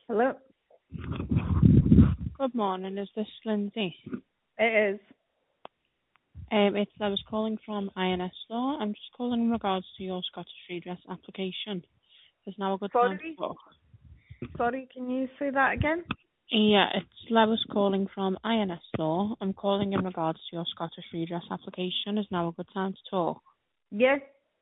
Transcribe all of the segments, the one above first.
Hello. Good morning. Is this Lindsay? It is. It's I was calling from INS Law. I'm just calling in regards to your Scottish redress application. Is now a good time to Sorry. talk? Sorry, can you say that again? Yeah, it's Lewis calling from INS Law. I'm calling in regards to your Scottish redress application. Is now a good time to talk? Yes.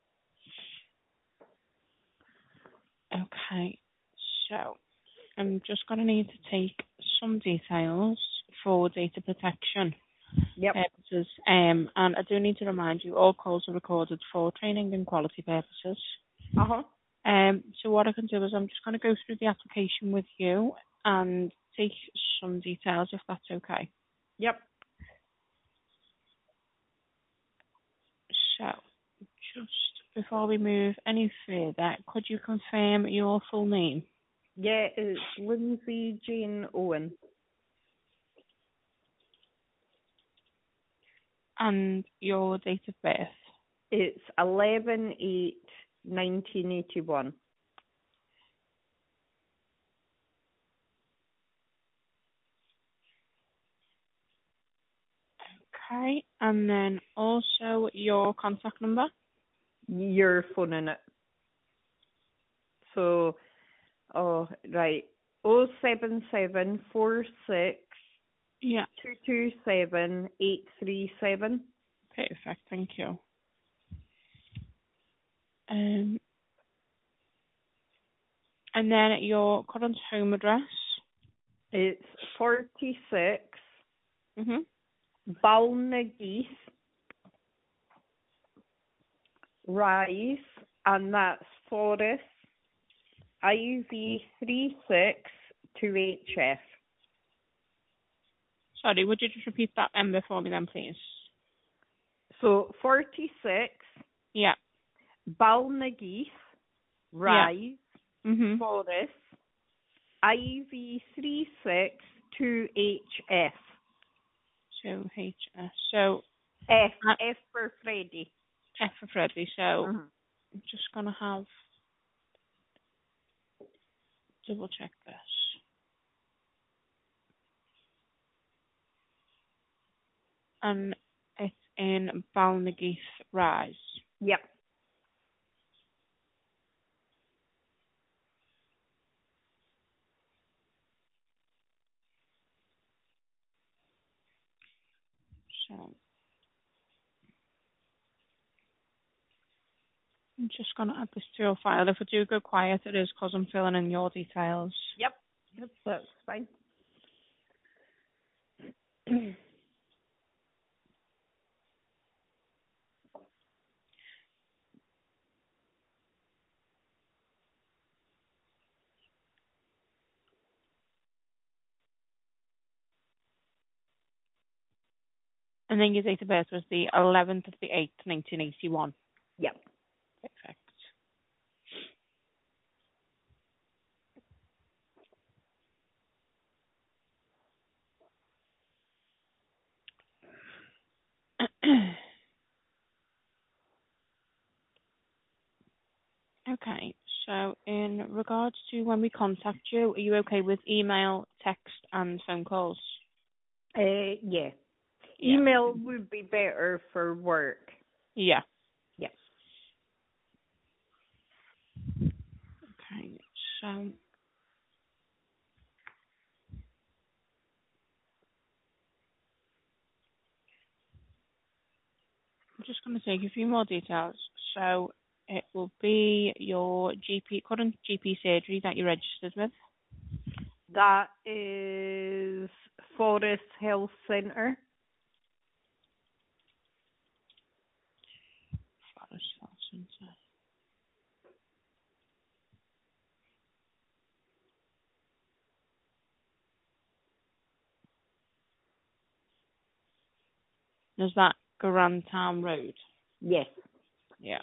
Okay. So I'm just going to need to take some details for data protection Yep. purposes. And I do need to remind you, all calls are recorded for training and quality purposes. Uh-huh. So what I can do is I'm just going to go through the application with you and take some details if that's okay. Yep. So just before we move any further, could you confirm your full name Yeah, it's Lindsay Jane Owen. and your date of birth? It's 11/8/1981. Okay, and then also your contact number? You're phoning it. So, right. 07746 Yeah, 227 837. perfect, thank you. Um, and then your current home address? It's 46 Mhm. Balnageith Rise, and that's Forest IV362HF. Sorry, would you just repeat that number for me then, please? So 46 Yeah, Balnageith yeah. Rise, Mhm. Forest IV362HF. 2HS. So F, uh, F for Freddy. F for Freddy. So Mhm. I'm just gonna have double check this. And it's in Balnageith Rise. Yep. So I'm just gonna add this to your file. If I do go quiet, it is because I'm filling in your details. Yep. Yep, that's fine. And then your date of birth was the 11th of the 8th, 1981. Yep. Perfect. Okay, so in regards to when we contact you, are you okay with email, text, and phone calls? Yeah. Yeah. Email would be better for work. Yeah. Yep. Okay, so I'm just going to take a few more details. So it will be your current GP surgery that you're registered with. That is Forest Health Centre. Forest Health Centre. Is that Grantown Road? Yes. Yeah.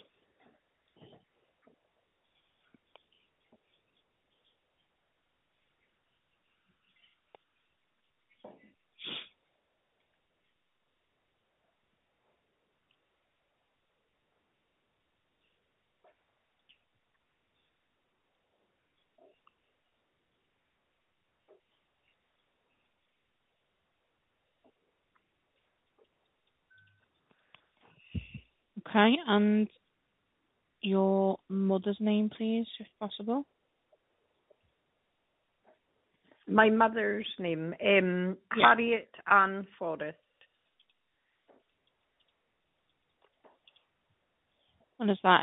Okay, and your mother's name, please, if possible. My mother's name, Harriet Ann Forrest. And is that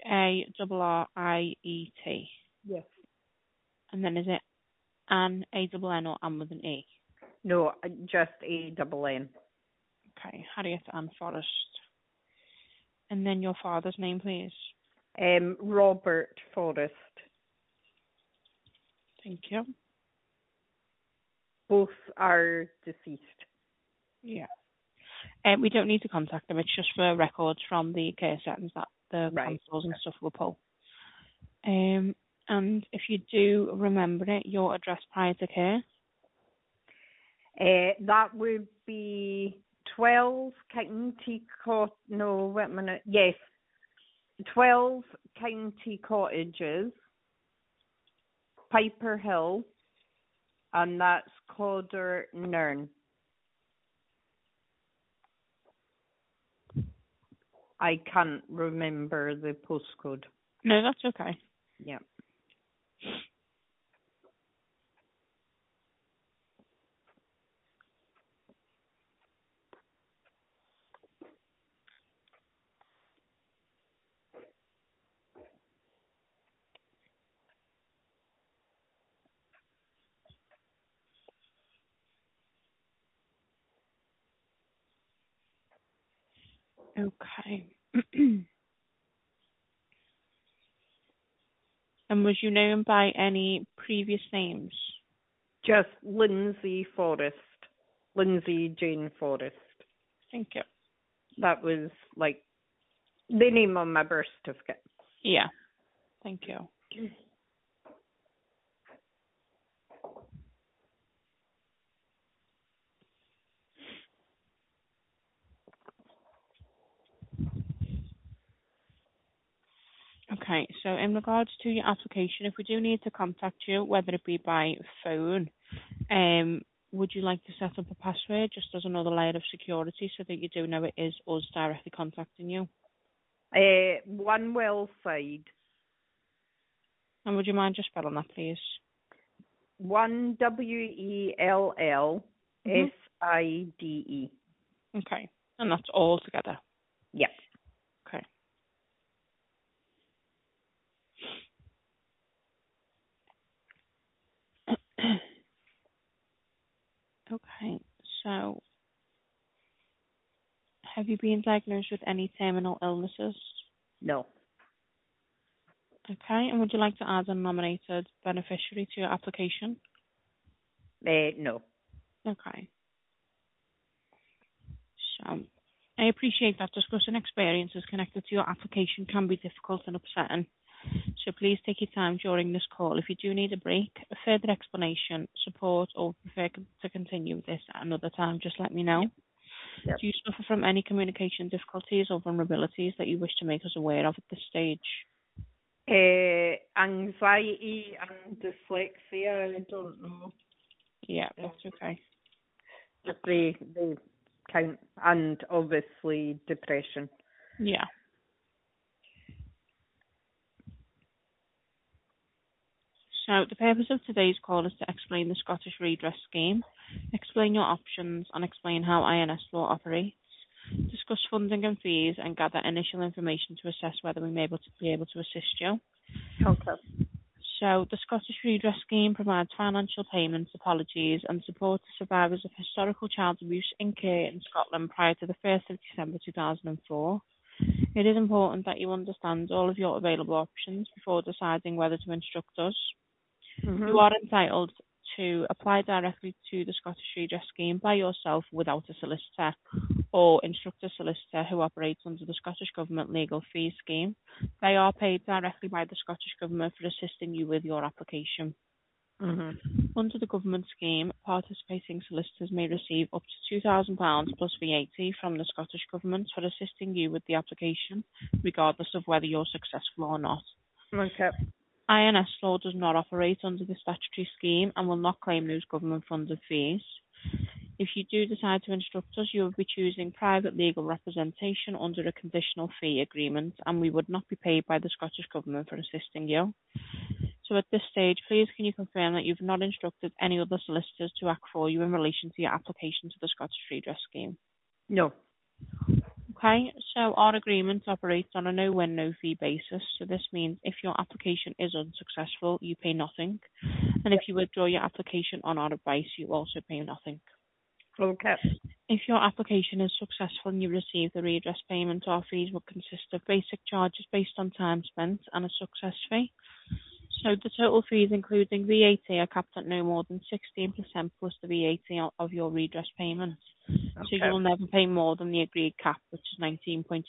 Harriet? Yes. And then is it Ann, A-N-N, or Ann with an E? No, just A-N-N. Okay, Harriet Ann Forrest. And then your father's name, please. Robert Forrest. Thank you. Both are deceased. Yeah. We don't need to contact them. It's just for records from the care settings that the consoles and stuff will pull. And if you do remember it, your address prior to care? That would be 12 County Yes. 12 County Cottages, Piper Hill, and that's Cawdor, Nairn. I can't remember the postcode. No, that's okay. Yeah. Okay. And was you known by any previous names? Just Lindsay Forrest. Lindsay Jane Forrest. Thank you. That was like the name on my birth certificate. Yeah. Thank you. Okay, so in regards to your application, if we do need to contact you, whether it be by phone, would you like to set up a password just as another layer of security so that you do know it is us directly contacting you? One well side. And would you mind just spelling that, please? 1 WELLSIDE. Okay, and that's all together? Yep. Okay. Okay, so have you been diagnosed with any terminal illnesses? No. Okay, and would you like to add a nominated beneficiary to your application? No. Okay. So I appreciate that discussing experiences connected to your application can be difficult and upsetting. So please take your time during this call. If you do need a break, a further explanation, support, or prefer to continue with this at another time, just let me know. Yep. Do you suffer from any communication difficulties or vulnerabilities that you wish to make us aware of at this stage? Anxiety and dyslexia, I don't know. Yeah, that's okay. Just they count, and obviously depression. Yeah. So the purpose of today's call is to explain the Scottish Redress Scheme, explain your options and explain how INS law operates, discuss funding and fees and gather initial information to assess whether we may be able to assist you. Okay. So the Scottish Redress Scheme provides financial payments, apologies and support to survivors of historical child abuse in care in Scotland prior to the 1st of December 2004. It is important that you understand all of your available options before deciding whether to instruct us. Mm-hmm. You are entitled to apply directly to the Scottish Redress Scheme by yourself without a solicitor, or instruct a solicitor who operates under the Scottish Government Legal Fees Scheme. They are paid directly by the Scottish Government for assisting you with your application. Mm-hmm. Under the Government Scheme, participating solicitors may receive up to £2,000 plus VAT from the Scottish Government for assisting you with the application, regardless of whether you're successful or not. Okay. INS law does not operate under the statutory scheme and will not claim those government-funded fees. If you do decide to instruct us, you will be choosing private legal representation under a conditional fee agreement, and we would not be paid by the Scottish Government for assisting you. So at this stage, please can you confirm that you've not instructed any other solicitors to act for you in relation to your application to the Scottish Redress Scheme? No. Okay, so our agreement operates on a no-win, no-fee basis. So this means if your application is unsuccessful, you pay nothing. And if you withdraw your application on our advice, you also pay nothing. Okay. If your application is successful and you receive the redress payment, our fees will consist of basic charges based on time spent and a success fee. So the total fees, including VAT, are capped at no more than 16% plus the VAT of your redress payment. So you will never pay more than the agreed cap, which is 19.2%.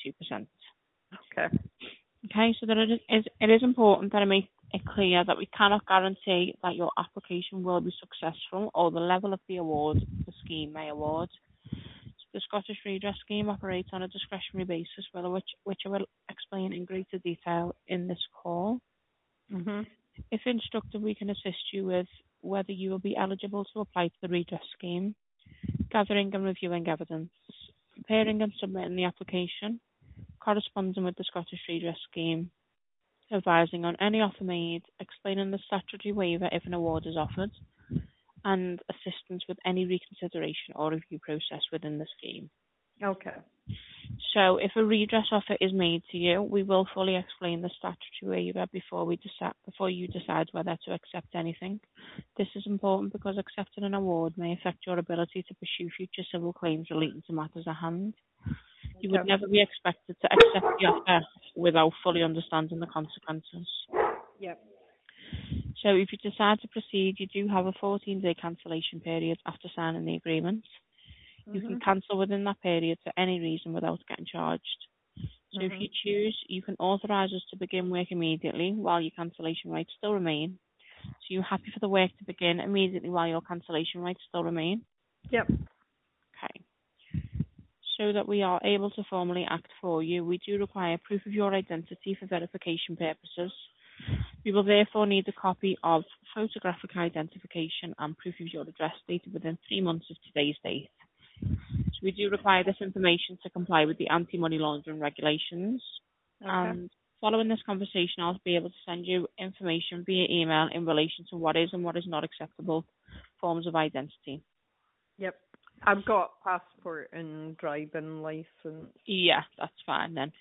Okay. Okay, so that it is important that I make it clear that we cannot guarantee that your application will be successful or the level of the award the scheme may award. So the Scottish Redress Scheme operates on a discretionary basis, which I will explain in greater detail in this call. Mhm. If instructed, we can assist you with whether you will be eligible to apply to the redress scheme, gathering and reviewing evidence, preparing and submitting the application, corresponding with the Scottish Redress Scheme, advising on any offer made, explaining the statutory waiver if an award is offered, and assistance with any reconsideration or review process within the scheme. Okay. So if a redress offer is made to you, we will fully explain the statutory waiver before you decide whether to accept anything. This is important because accepting an award may affect your ability to pursue future civil claims relating to matters at hand. You would never be expected to accept the offer without fully understanding the consequences. Yep. So if you decide to proceed, you do have a 14-day cancellation period after signing the agreement. You can cancel within that period for any reason without getting charged. So if you choose, you can authorise us to begin work immediately while your cancellation rights still remain. So you're happy for the work to begin immediately while your cancellation rights still remain? Yep. Okay. So that we are able to formally act for you, we do require proof of your identity for verification purposes. We will therefore need a copy of photographic identification and proof of your address dated within 3 months of today's date. So we do require this information to comply with the anti-money laundering regulations. Okay. And following this conversation, I'll be able to send you information via email in relation to what is and what is not acceptable forms of identity. Yep. I've got passport and driving license. Yeah, that's fine then.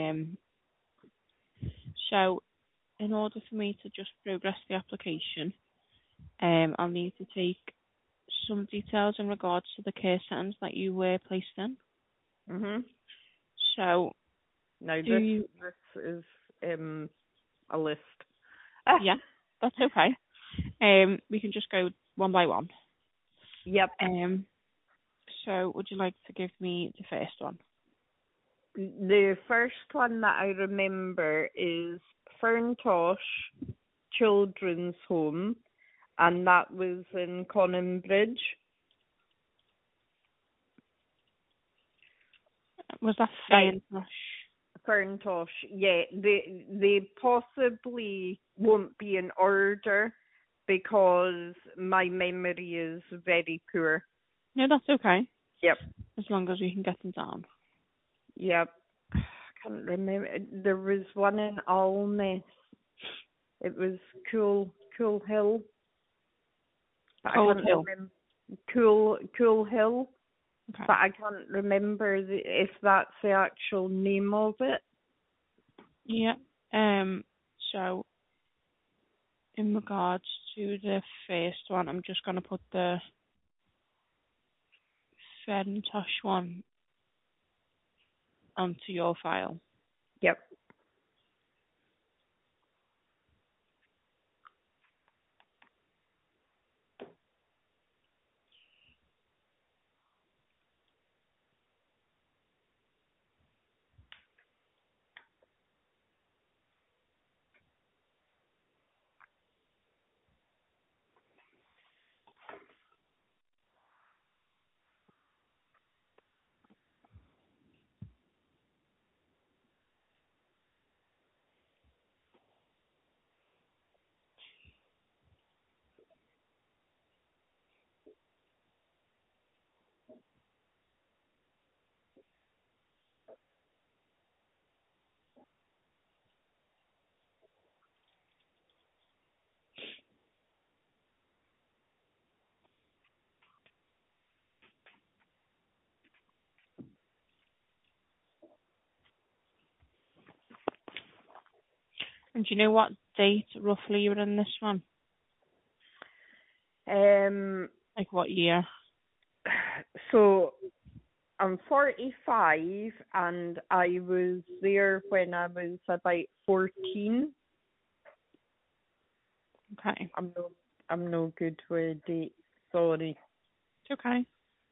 So in order for me to just progress the application, I'll need to take some details in regards to the care settings that you were placed in. So, now this is a list. Yeah, that's okay. We can just go one by one. Yep. So, would you like to give me the first one? The first one that I remember is Ferntosh Children's Home, and that was in Coninbridge. Was that Ferntosh? Ferntosh, yeah. They possibly won't be in order because my memory is very poor. No, that's okay. Yep. As long as we can get them down. Yep. I can't remember. There was one in Alness. It was Cool Hill. Cool Hill. Cool Hill. Okay. But I can't remember if that's the actual name of it. Yeah. So, in regards to the first one, I'm just going to put the Ferntosh one onto your file. Yep. And do you know what date roughly you were in this one? Like what year? So I'm 45 and I was there when I was about 14. Okay. I'm no good with dates, sorry. It's okay.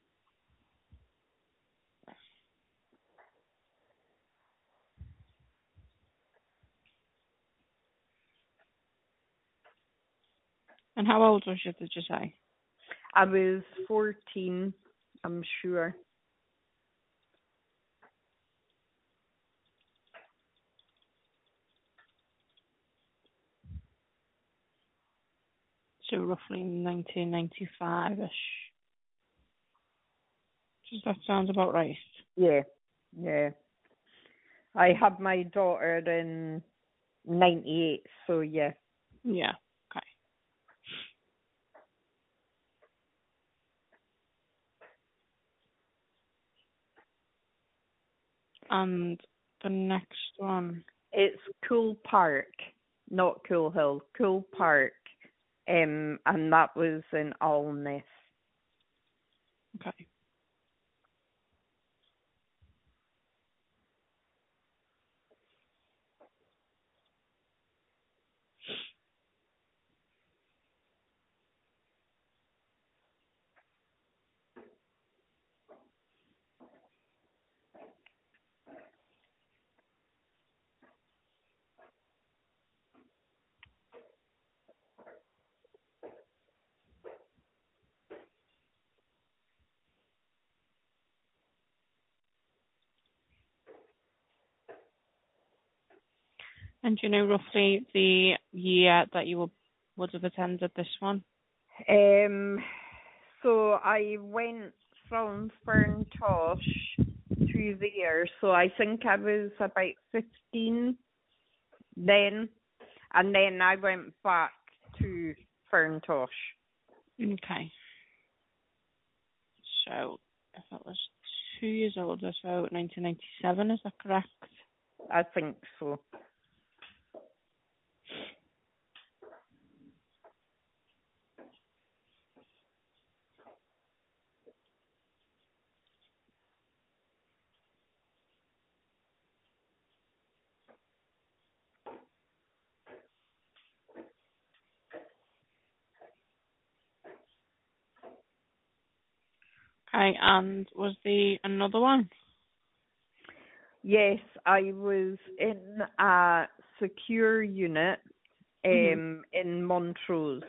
And how old was you, did you say? I was 14, I'm sure. So roughly 1995-ish. Does that sound about right? Yeah. I had my daughter in 98, so yeah. Yeah. Okay. And the next one. It's Cool Park, not Cool Hill, Cool Park. And that was in Alness. Okay. And do you know roughly the year that you would have attended this one? So I went from Ferntosh to there, so I think I was about 15 then, and then I went back to Ferntosh. Okay. So if that was 2 years older, so 1997, is that correct? I think so. Okay, and was the another one? Yes, I was in a secure unit Mm-hmm. in Montrose.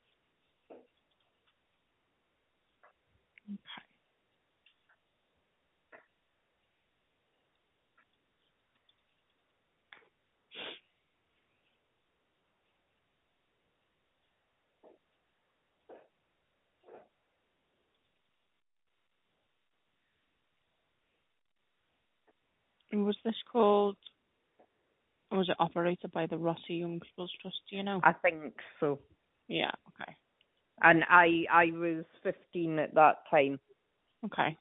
And was this called, or was it operated by the Rossi Young People's Trust, do you know? I think so. Yeah, okay. And I was 15 at that time. Okay.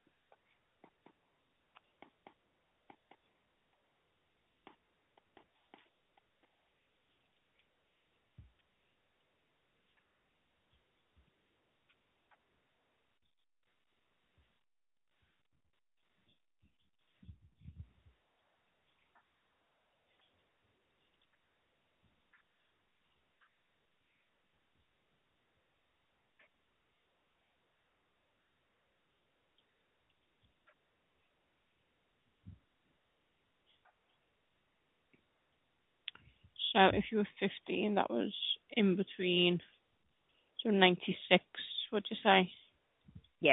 So if you were 15, that was in between, so 96, would you say? Yeah.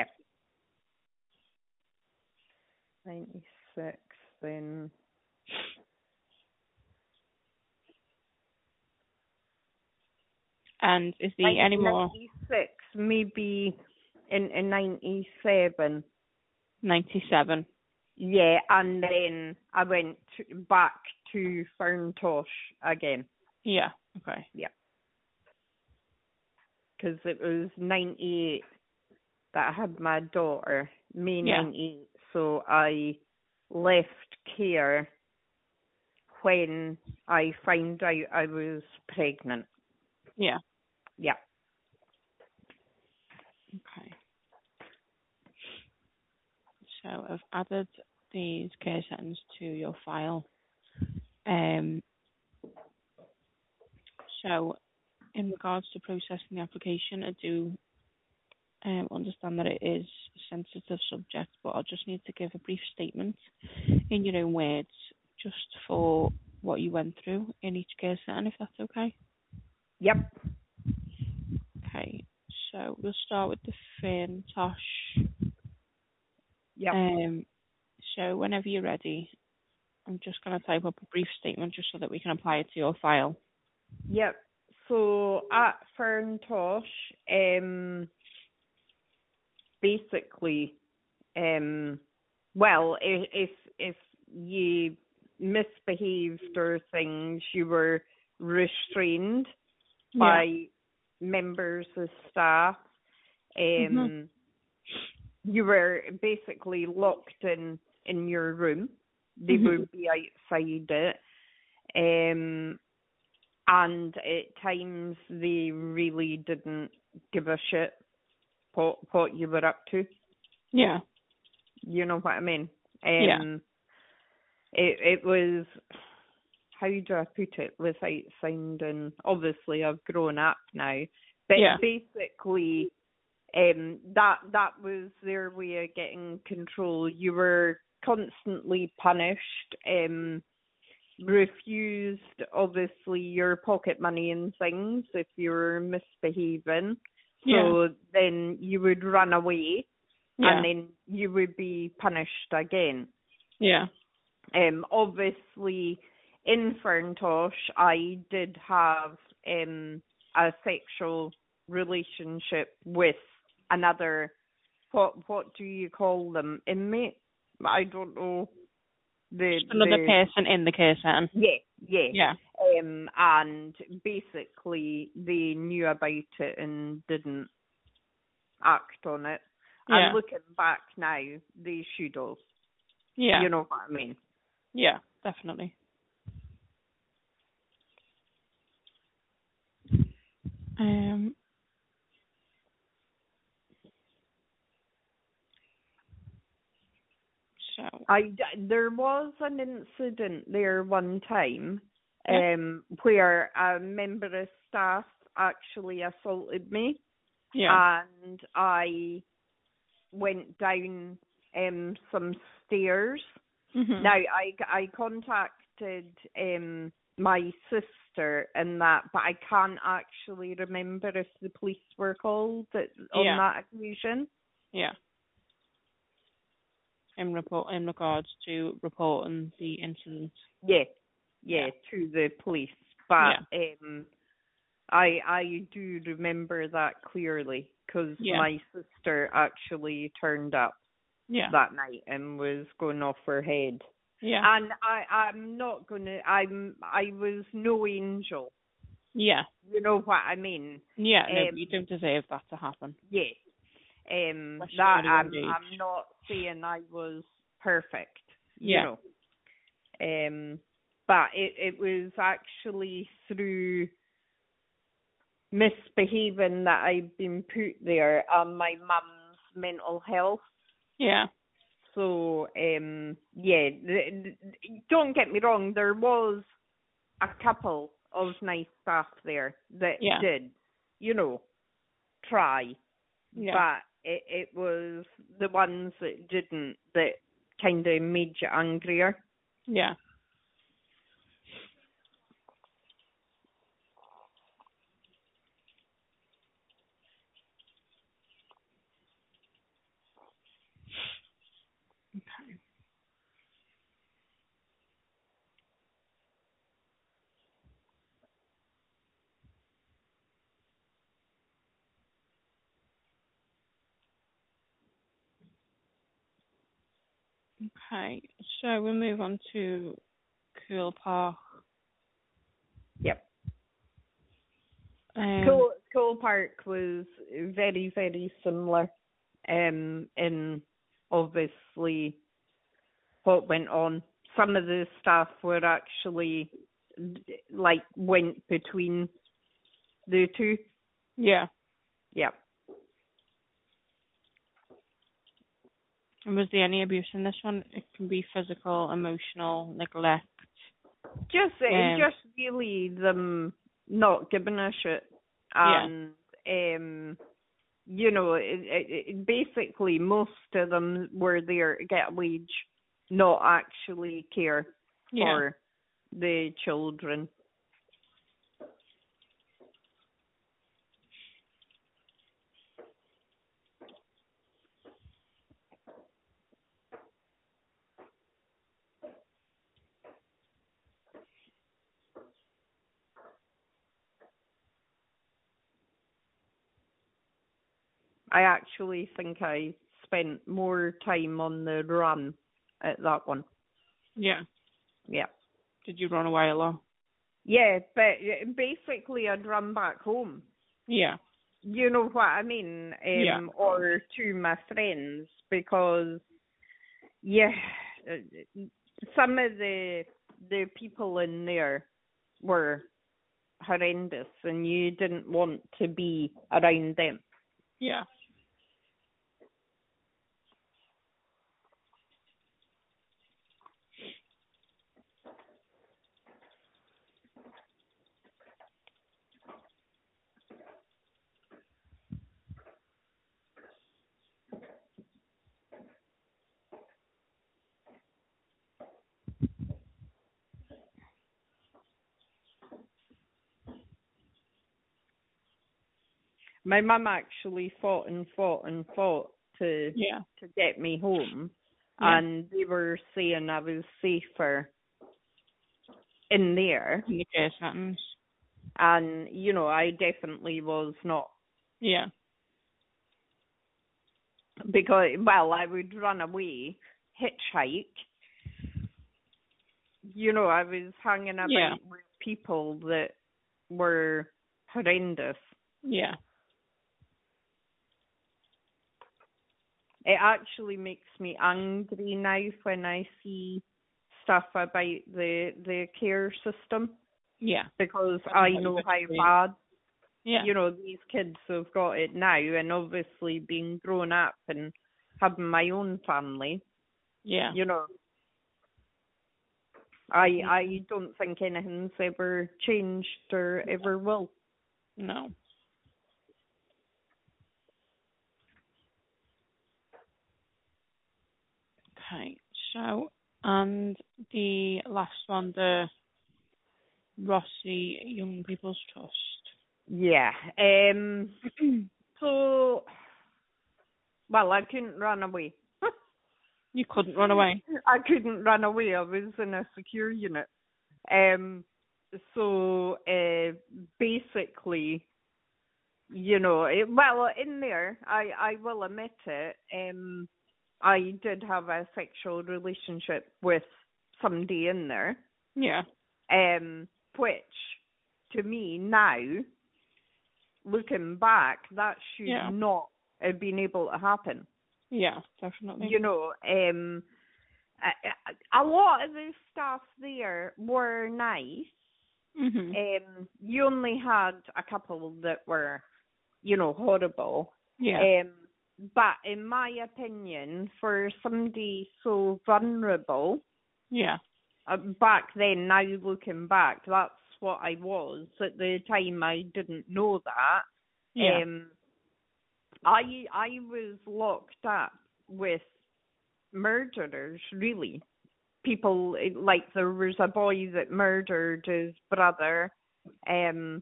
96 then. And is there any more? 96, maybe in 97. 97. Yeah, and then I went back to Ferntosh again. Yeah, okay. Yeah. Because it was 98 that I had my daughter, May Yeah. 98. So I left care when I found out I was pregnant. Yeah. Yeah. Okay. So I've added these care settings to your file. So in regards to processing the application, I do understand that it is a sensitive subject, but I'll just need to give a brief statement in your own words just for what you went through in each care setting, if that's okay. Yep. Okay, so we'll start with the Ferntosh. Yep. So whenever you're ready, I'm just going to type up a brief statement just so that we can apply it to your file. Yep. So at Ferntosh, basically, well, if you misbehaved or things, you were restrained by members of staff. You were basically locked in your room. They would be outside it. And at times they really didn't give a shit what you were up to. Yeah. You know what I mean? Yeah. It was, how do I put it without sounding, obviously I've grown up now, but basically that was their way of getting control. You were constantly punished, refused obviously your pocket money and things if you were misbehaving. So then you would run away and then you would be punished again. Yeah. Obviously in Ferntosh I did have a sexual relationship with another, what do you call them, inmate? I don't know. Another person in the care setting. Yeah. And basically they knew about it and didn't act on it. Yeah. And looking back now, they should have. Yeah. You know what I mean? Yeah, definitely. So there was an incident there one time where a member of staff actually assaulted me, and I went down some stairs. Now I contacted my sister and that, but I can't actually remember if the police were called on that occasion. Yeah. In regards to reporting the incident. Yeah, to the police. But I do remember that clearly because my sister actually turned up that night and was going off her head. Yeah. And I'm not gonna. I was no angel. Yeah. You know what I mean? Yeah. No, you don't deserve that to happen. Yeah. That I'm not saying I was perfect. You know. But it was actually through misbehaving that I've been put there and my mum's mental health. Yeah. So, don't get me wrong, there was a couple of nice staff there that did, try. Yeah. But it was the ones that didn't that kind of made you angrier. Yeah. Okay. Okay, so we'll move on to Cool Park. Yep. Cool Park was very, very similar in obviously what went on. some of the staff were actually, like, went between the two. Yeah. Yeah. And was there any abuse in this one? It can be physical, emotional, neglect. Just really them not giving a shit. Yeah. And, you know, it basically most of them were there to get a wage, not actually care for the children. I actually think I spent more time on the run at that one. Yeah. Yeah. Did you run away a lot? Yeah, but basically I'd run back home. Yeah. You know what I mean? Or to my friends, because, some of the people in there were horrendous, and you didn't want to be around them. Yeah. My mum actually fought to get me home, and they were saying I was safer in there. In the care settings. And, you know, I definitely was not. Yeah. Because, well, I would run away, hitchhike. You know, I was hanging about with people that were horrendous. Yeah. It actually makes me angry now when I see stuff about the care system. Yeah. Because I know how bad, you know, these kids have got it now, and obviously being grown up and having my own family. Yeah. You know, I don't think anything's ever changed or ever will. No. Okay, so, and the last one, the Rossi Young People's Trust. Yeah. So, well, I couldn't run away. You couldn't run away? I couldn't run away. I was in a secure unit. So, basically, you know, in there, I will admit it, I did have a sexual relationship with somebody in there. Yeah. Which, to me now, looking back, that should not have been able to happen. Yeah, definitely. You know, a lot of the staff there were nice. Mm-hmm. You only had a couple that were, you know, horrible. Yeah. But in my opinion, for somebody so vulnerable, back then, now looking back, that's what I was. At the time, I didn't know that. Yeah. I was locked up with murderers, really. People, like there was a boy that murdered his brother, and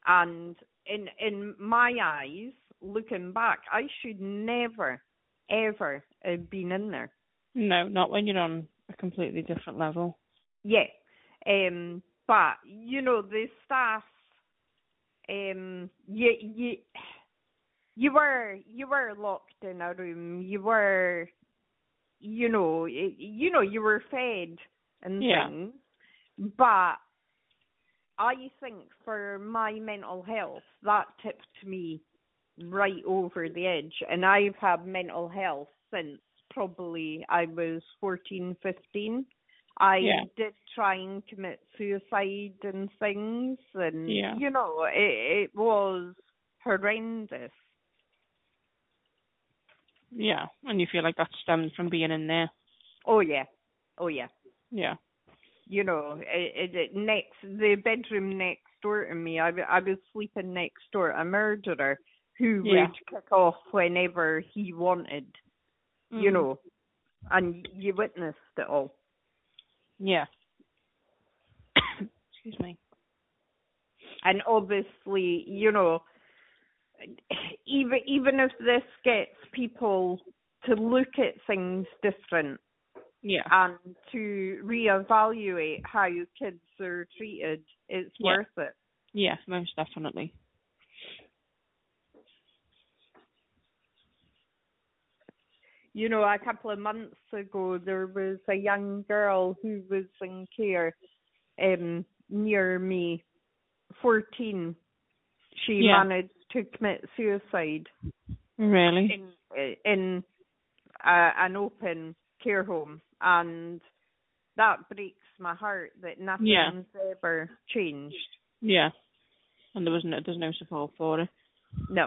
in my eyes, looking back, I should never, ever have been in there. No, not when you're on a completely different level. Yeah. But, you know, the staff, you were locked in a room. You were, you were fed and things. But I think for my mental health, that tipped me right over the edge. And I've had mental health since probably I was 14, 15. I did try and commit suicide and things, and, you know, it was horrendous. Yeah, and you feel like that stemmed from being in there. Oh, yeah. Oh, yeah. Yeah. You know, the bedroom next door to me, I was sleeping next door to a murderer who would kick off whenever he wanted, you know, and you witnessed it all. Yeah. Excuse me. And obviously, you know, even if this gets people to look at things different, and to reevaluate how kids are treated, it's worth it. Yeah, most definitely. You know, a couple of months ago, there was a young girl who was in care near me, 14. She managed to commit suicide. Really? In an open care home. And that breaks my heart that nothing's ever changed. Yeah. And there's no support for it. No.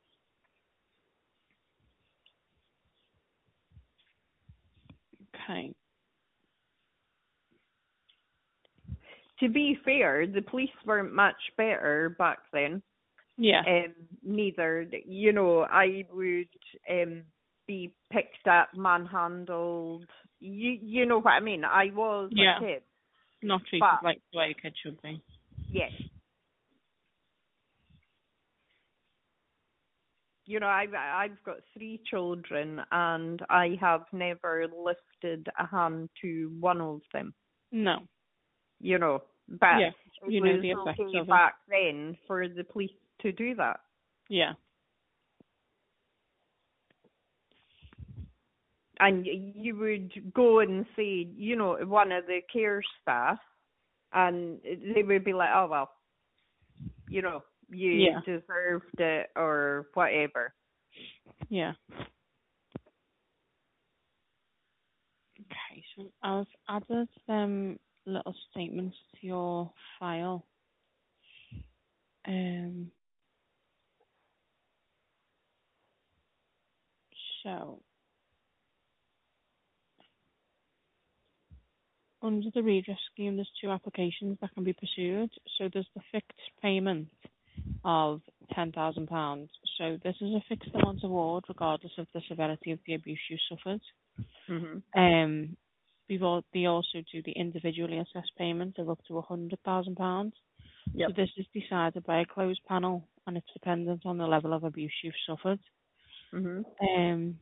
Okay. To be fair, the police weren't much better back then. Yeah. Neither. You know, I would be picked up, manhandled. You know what I mean? I was a kid. Not treated like the way a kid should be. Yes. You know, I've got 3 children, and I have never lifted a hand to one of them. No. You know, but you know the effects okay of back then for the police to do that. Yeah. And you would go and say, you know, one of the care staff, and they would be like, oh, well, you know, you deserved it or whatever. Yeah. Okay, so I've added little statements to your file. So under the redress scheme, there's 2 applications that can be pursued. So there's the fixed payment of £10,000. So this is a fixed amount award regardless of the severity of the abuse you suffered. Mm-hmm. They also do the individually assessed payment of up to £100,000. Yep. So this is decided by a closed panel, and it's dependent on the level of abuse you've suffered. Mm-hmm.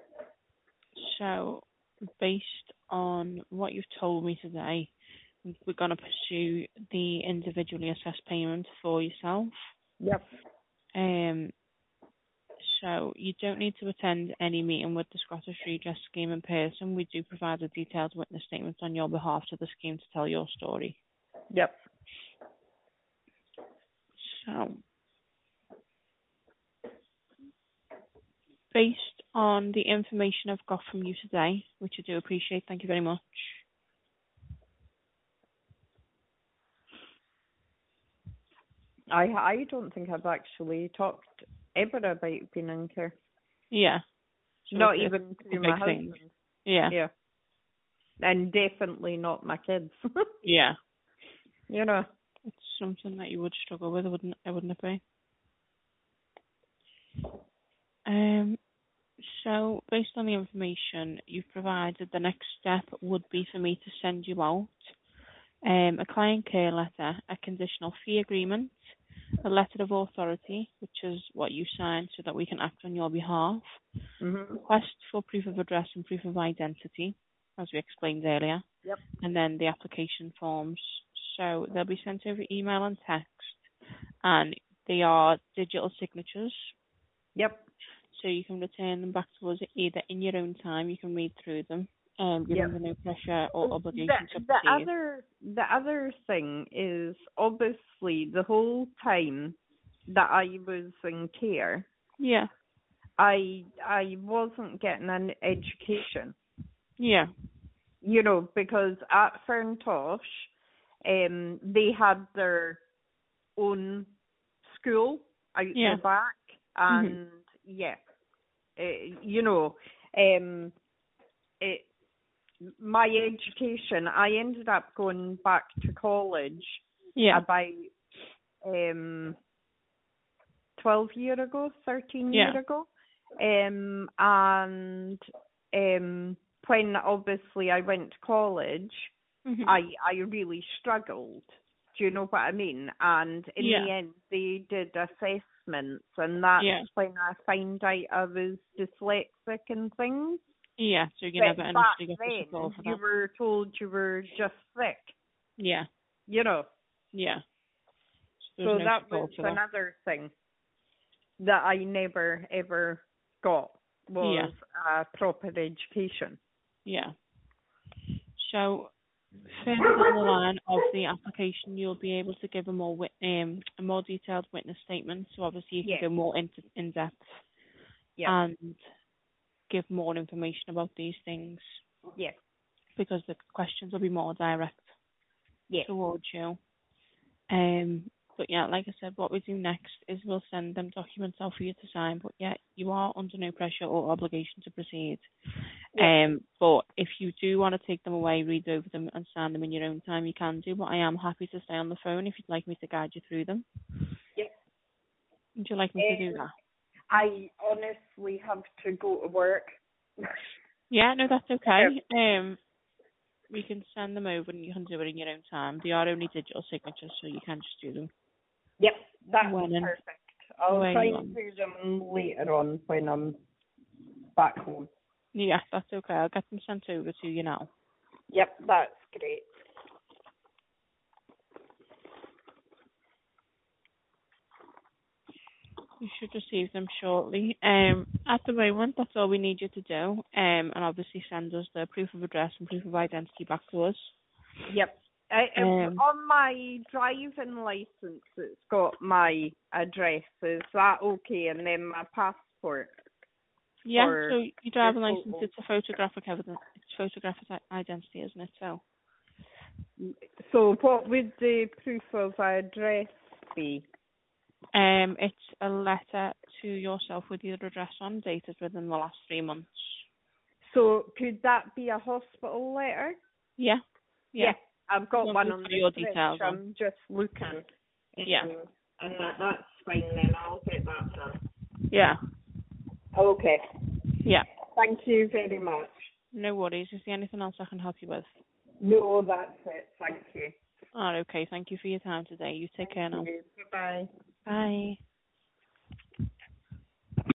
So based on what you've told me today, we're going to pursue the individually assessed payment for yourself. Yep. So you don't need to attend any meeting with the Scottish Redress Scheme in person. We do provide a detailed witness statement on your behalf to the scheme to tell your story. Yep. So, based on the information I've got from you today, which I do appreciate, thank you very much. I don't think I've actually talked ever about being in care. Yeah. So not even to my husband. Yeah. Yeah. And definitely not my kids. Yeah. You know. It's something that you would struggle with, wouldn't it be? So, based on the information you've provided, the next step would be for me to send you out a client care letter, a conditional fee agreement, a letter of authority, which is what you signed so that we can act on your behalf, request for proof of address and proof of identity, as we explained earlier, and then the application forms. So they'll be sent over email and text, and they are digital signatures. Yep. So you can return them back to us either in your own time, you can read through them, you're under no pressure or obligation to proceed. The other thing is, obviously, the whole time that I was in care, I wasn't getting an education. Yeah. you know, because at Ferntosh, they had their own school out Yeah. the back, and you know, it, my education, I ended up going back to college Yeah. about 12 years ago, 13 Yeah. years ago. And when obviously I went to college, I really struggled. Do you know what I mean? And in the end, they did assessments, and that's when I found out I was dyslexic and things. Yeah, so you But never back initially got the then, support for you that. were told you were just sick. Yeah. You know. Yeah. So No that support was for that. another thing that I never ever got was a proper education. Yeah. So further down the line of the application, you'll be able to give a more detailed witness statement. So obviously you can go more in depth and give more information about these things. Yeah. Because the questions will be more direct towards you. But yeah, like I said, what we do next is we'll send them documents out for you to sign. But yeah, you are under no pressure or obligation to proceed. But if you do want to take them away, read over them and sign them in your own time, you can do. But I am happy to stay on the phone if you'd like me to guide you through them. Yeah. Would you like me to do that? I honestly have to go to work. Yeah, no, that's okay. We can send them over and you can do it in your own time. They are only digital signatures, so you can just do them. Yep, that's perfect. I'll try and do them later on when I'm back home. Yeah, that's okay. I'll get them sent over to you now. Yep, that's great. You should receive them shortly. At the moment, that's all we need you to do. And obviously send us the proof of address and proof of identity back to us. Yep. On my driving license, it's got my address. Is that okay? And then my passport. Yeah, so your driving license, it's a photographic evidence. It's photographic identity, isn't it? So what would the proof of address be? It's a letter to yourself with your address on, dated within the last 3 months. So could that be a hospital letter? Yeah. I've got one on your the details. I'm just looking. Yeah. And that's fine then. I'll get that done. Yeah. Okay. Yeah. Thank you very much. No worries. Is there anything else I can help you with? No, that's it. Thank you. Oh, okay. Thank you for your time today. You take care now. Bye-bye. Bye.